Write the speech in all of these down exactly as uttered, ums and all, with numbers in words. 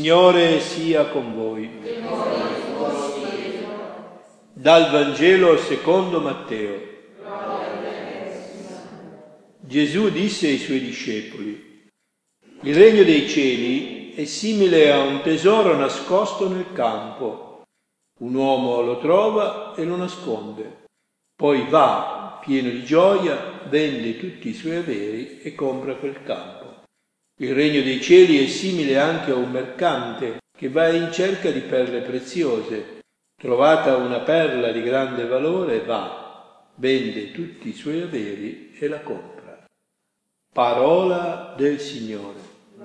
Signore sia con voi. Dal Vangelo secondo Matteo. Gesù disse ai suoi discepoli: il regno dei cieli è simile a un tesoro nascosto nel campo. Un uomo lo trova e lo nasconde. Poi va, pieno di gioia, vende tutti i suoi averi e compra quel campo. Il regno dei cieli è simile anche a un mercante che va in cerca di perle preziose. Trovata una perla di grande valore, va, vende tutti i suoi averi e la compra. Parola del Signore.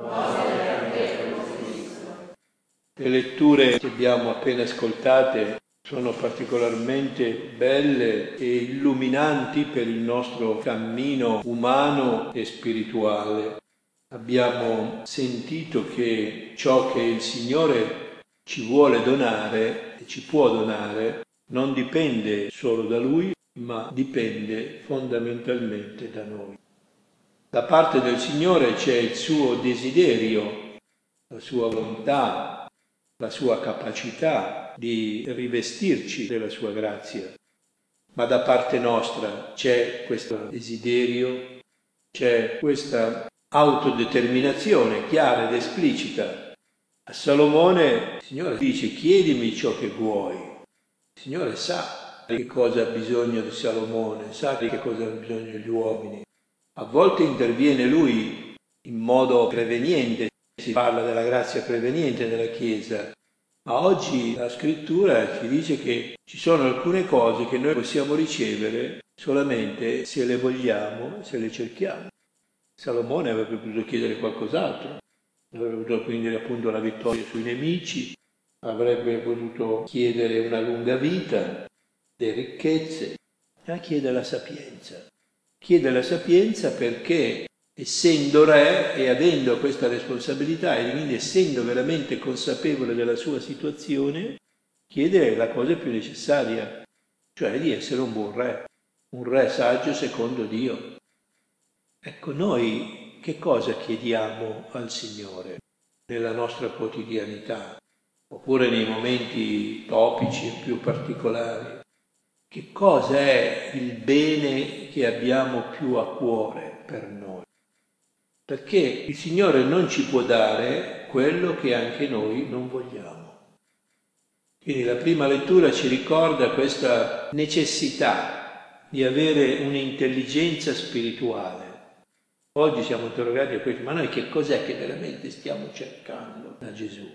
Le letture che abbiamo appena ascoltate sono particolarmente belle e illuminanti per il nostro cammino umano e spirituale. Abbiamo sentito che ciò che il Signore ci vuole donare e ci può donare non dipende solo da Lui, ma dipende fondamentalmente da noi. Da parte del Signore c'è il suo desiderio, la sua volontà, la sua capacità di rivestirci della sua grazia. Ma da parte nostra c'è questo desiderio, c'è questa autodeterminazione chiara ed esplicita. A Salomone il Signore dice: chiedimi ciò che vuoi. Il Signore sa di che cosa ha bisogno di Salomone, sa di che cosa hanno bisogno gli uomini. A volte interviene Lui in modo preveniente, si parla della grazia preveniente nella Chiesa, ma oggi la Scrittura ci dice che ci sono alcune cose che noi possiamo ricevere solamente se le vogliamo, se le cerchiamo. Salomone avrebbe potuto chiedere qualcos'altro, avrebbe potuto quindi appunto la vittoria sui nemici, avrebbe potuto chiedere una lunga vita, le ricchezze, ma chiede la sapienza. Chiede la sapienza perché, essendo re e avendo questa responsabilità e quindi essendo veramente consapevole della sua situazione, chiede la cosa più necessaria, cioè di essere un buon re, un re saggio secondo Dio. Ecco, noi che cosa chiediamo al Signore nella nostra quotidianità, oppure nei momenti topici e più particolari? Che cosa è il bene che abbiamo più a cuore per noi? Perché il Signore non ci può dare quello che anche noi non vogliamo. Quindi la prima lettura ci ricorda questa necessità di avere un'intelligenza spirituale. Oggi siamo interrogati a questo: ma noi che cos'è che veramente stiamo cercando da Gesù?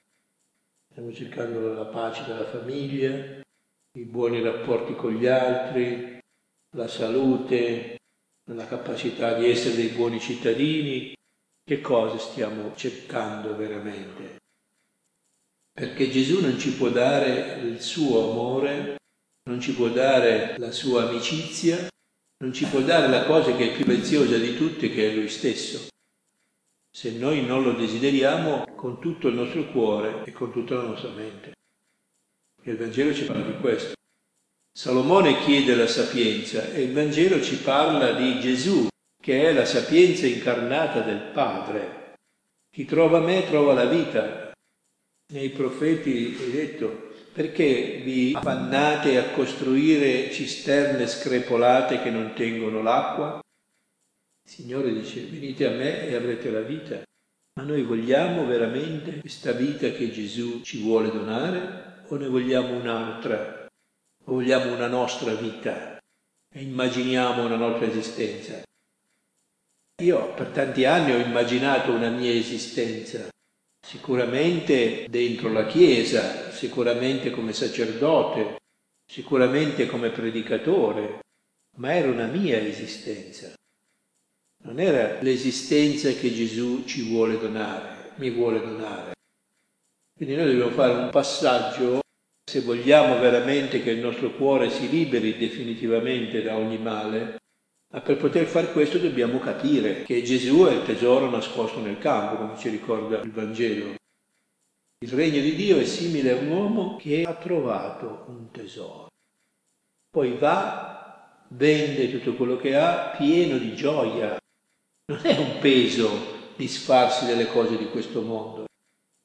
Stiamo cercando la pace della famiglia, i buoni rapporti con gli altri, la salute, la capacità di essere dei buoni cittadini. Che cosa stiamo cercando veramente? Perché Gesù non ci può dare il suo amore, non ci può dare la sua amicizia, non ci può dare la cosa che è più preziosa di tutte, che è Lui stesso, se noi non lo desideriamo con tutto il nostro cuore e con tutta la nostra mente. E il Vangelo ci parla di questo. Salomone chiede la sapienza e il Vangelo ci parla di Gesù, che è la sapienza incarnata del Padre. Chi trova me trova la vita. Nei profeti è detto: perché vi affannate a costruire cisterne screpolate che non tengono l'acqua? Il Signore dice: venite a me e avrete la vita. Ma noi vogliamo veramente questa vita che Gesù ci vuole donare, o ne vogliamo un'altra? O vogliamo una nostra vita e immaginiamo una nostra esistenza? Io per tanti anni ho immaginato una mia esistenza, sicuramente dentro la Chiesa, sicuramente come sacerdote, sicuramente come predicatore, ma era una mia esistenza. Non era l'esistenza che Gesù ci vuole donare, mi vuole donare. Quindi noi dobbiamo fare un passaggio, se vogliamo veramente che il nostro cuore si liberi definitivamente da ogni male, ma per poter fare questo dobbiamo capire che Gesù è il tesoro nascosto nel campo, come ci ricorda il Vangelo. Il regno di Dio è simile a un uomo che ha trovato un tesoro. Poi va, vende tutto quello che ha, pieno di gioia. Non è un peso disfarsi delle cose di questo mondo.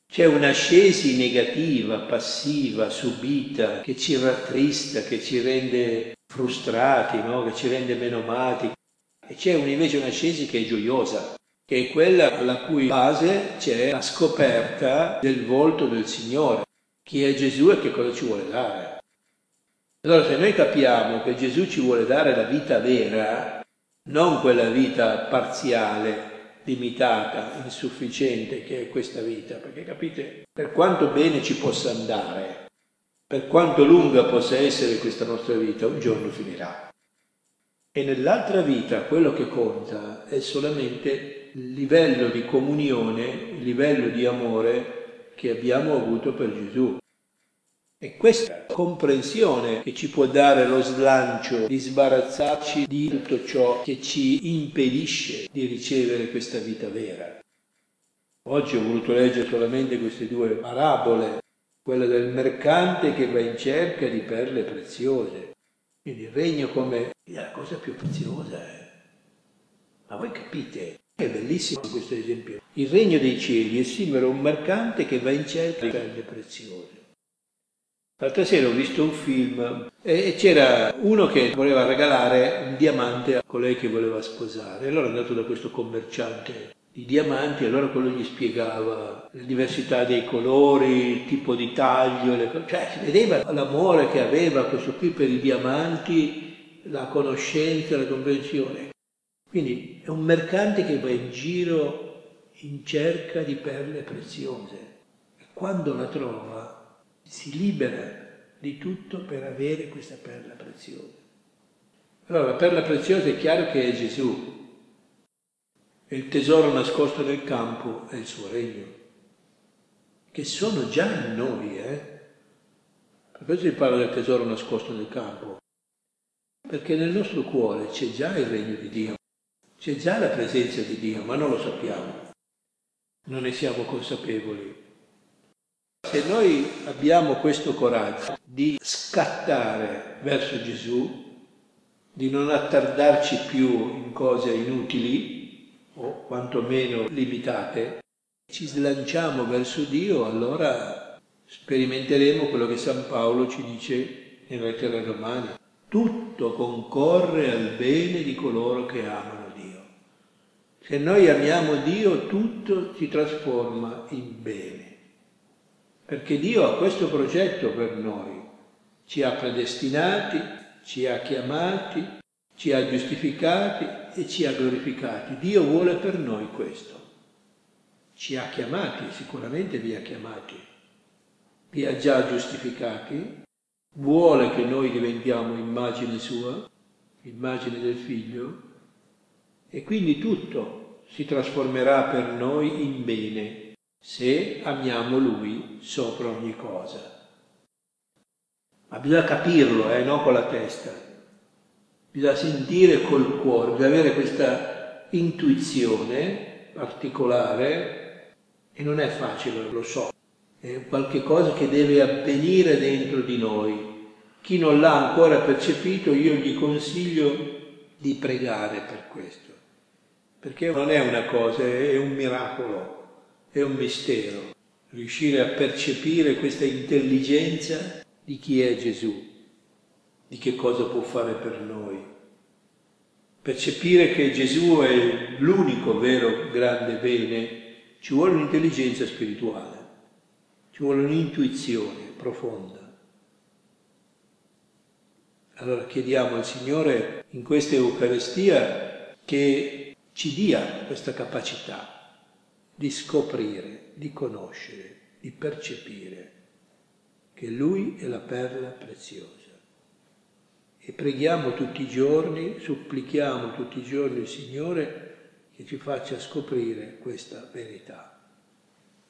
C'è un'ascesi negativa, passiva, subita, che ci rattrista, che ci rende frustrati, no? Che ci rende menomati. E c'è invece un'ascesi che è gioiosa, che è quella alla cui base c'è la scoperta del volto del Signore, chi è Gesù e che cosa ci vuole dare. Allora se noi capiamo che Gesù ci vuole dare la vita vera, non quella vita parziale, limitata, insufficiente che è questa vita, perché capite, per quanto bene ci possa andare, per quanto lunga possa essere questa nostra vita, un giorno finirà. E nell'altra vita quello che conta è solamente il livello di comunione, il livello di amore che abbiamo avuto per Gesù. E questa comprensione che ci può dare lo slancio di sbarazzarci di tutto ciò che ci impedisce di ricevere questa vita vera. Oggi ho voluto leggere solamente queste due parabole, quella del mercante che va in cerca di perle preziose. Quindi il regno come la cosa più preziosa. Eh? Ma voi capite? È bellissimo questo esempio. Il regno dei cieli è simile a un mercante che va in cerca di perle preziose. L'altra sera ho visto un film e c'era uno che voleva regalare un diamante a colei che voleva sposare. Allora è andato da questo commerciante di diamanti e allora quello gli spiegava la diversità dei colori, il tipo di taglio, le cose. Cioè si vedeva l'amore che aveva questo qui per i diamanti, la conoscenza, la comprensione. Quindi è un mercante che va in giro in cerca di perle preziose e quando la trova si libera di tutto per avere questa perla preziosa. Allora, la perla preziosa è chiaro che è Gesù, e il tesoro nascosto nel campo è il suo regno, che sono già in noi, eh? Per questo si parla del tesoro nascosto nel campo, perché nel nostro cuore c'è già il regno di Dio, c'è già la presenza di Dio, ma non lo sappiamo, non ne siamo consapevoli. Se noi abbiamo questo coraggio di scattare verso Gesù, di non attardarci più in cose inutili o quantomeno limitate, ci slanciamo verso Dio, allora sperimenteremo quello che San Paolo ci dice nella lettera ai Romani. Tutto concorre al bene di coloro che amano Dio. Se noi amiamo Dio, tutto si trasforma in bene. Perché Dio ha questo progetto per noi, ci ha predestinati, ci ha chiamati, ci ha giustificati e ci ha glorificati. Dio vuole per noi questo. Ci ha chiamati, sicuramente vi ha chiamati, vi ha già giustificati, vuole che noi diventiamo immagine sua, immagine del Figlio, e quindi tutto si trasformerà per noi in bene. Se amiamo Lui sopra ogni cosa. Ma bisogna capirlo, eh, non con la testa. Bisogna sentire col cuore, bisogna avere questa intuizione particolare e non è facile, lo so. È qualche cosa che deve avvenire dentro di noi. Chi non l'ha ancora percepito, io gli consiglio di pregare per questo. Perché non è una cosa, è un miracolo. È un mistero, riuscire a percepire questa intelligenza di chi è Gesù, di che cosa può fare per noi. Percepire che Gesù è l'unico vero grande bene, ci vuole un'intelligenza spirituale, ci vuole un'intuizione profonda. Allora chiediamo al Signore in questa Eucaristia che ci dia questa capacità di scoprire, di conoscere, di percepire che Lui è la perla preziosa. E preghiamo tutti i giorni, supplichiamo tutti i giorni il Signore che ci faccia scoprire questa verità.